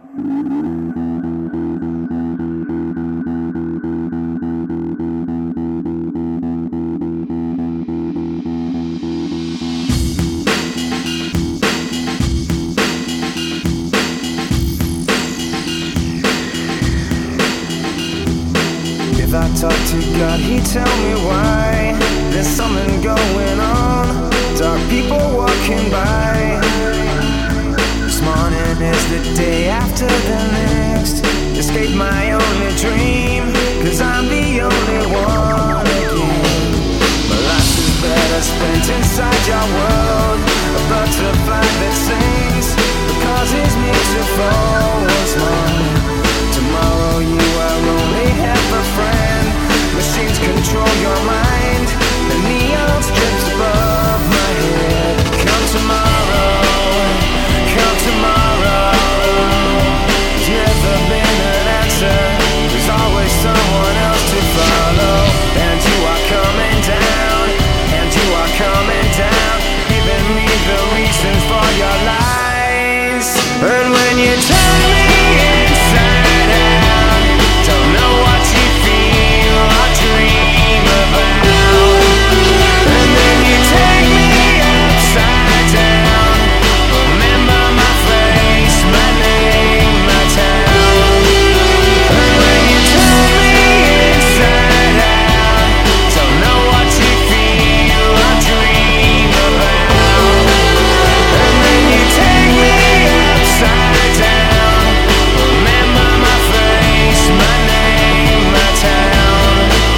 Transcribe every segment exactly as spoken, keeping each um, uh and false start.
If I talk to God, He'd tell me why. There's something going on, dark people walking by. This morning is the day after the next. Escape my only dream, cause I'm the only one again. My life is better spent inside your world. A butterfly that sings, that causes me to fall once more. Tomorrow you are only half a friend. Machines control your mind. The neon strips above my head. Come tomorrow, come tomorrow. There's never been an answer. There's always someone else to follow. And you are coming down, and you are coming down, giving me the reasons for your lies. And when you turn me inside out, don't know what you feel or dream about. And then you take me upside down. Remember my face, my name, my town. And when you turn me inside out, don't know what you feel or dream about. And then you take me upside down. Remember my face, my name, my town.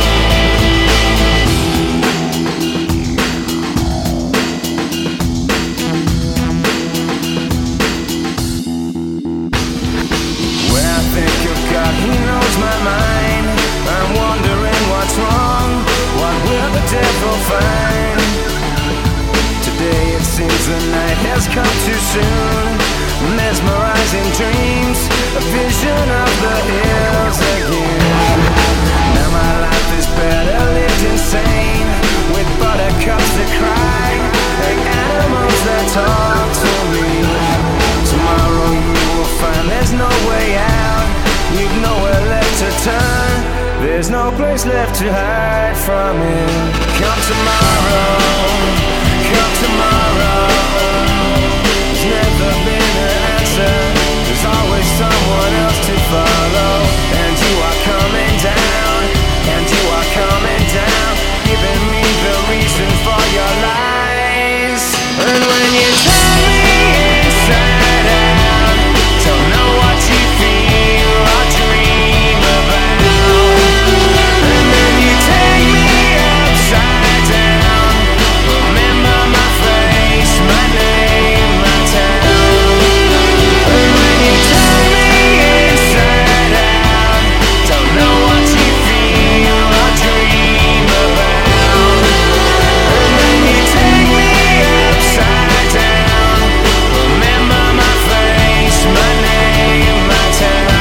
When I think of God, He knows my mind. I'm wondering what's wrong. What will the devil find? Today it seems the night has come too soon. Mesmerizing dreams, a vision of the hills again. Now my life is better lived insane, with buttercups that cry, like animals that talk to me. Tomorrow you will find there's no way out. You've nowhere left to turn. There's no place left to hide from it. Come tomorrow, come tomorrow. There's never been an answer. There's always someone else to follow. And you are coming down, and you are coming down, giving me the reason for your lies. And when you turn me inside out, don't know what you feel or dream about. And then you take me upside down. Remember my face, my name, my town. And when you turn me inside out, don't know what you feel or dream about. And then you take me upside down. Remember my face, my name, my town.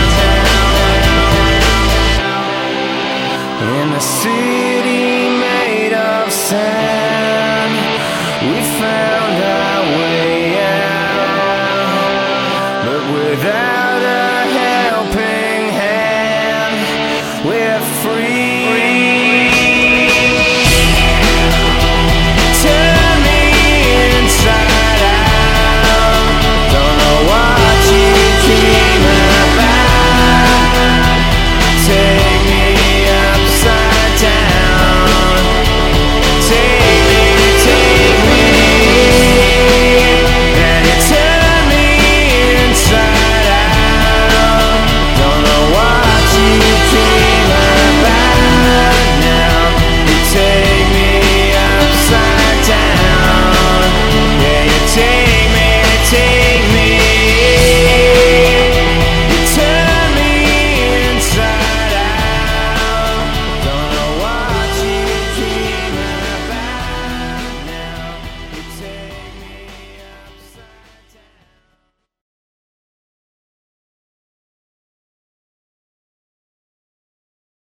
In a city made of sand, we found our way out, but without a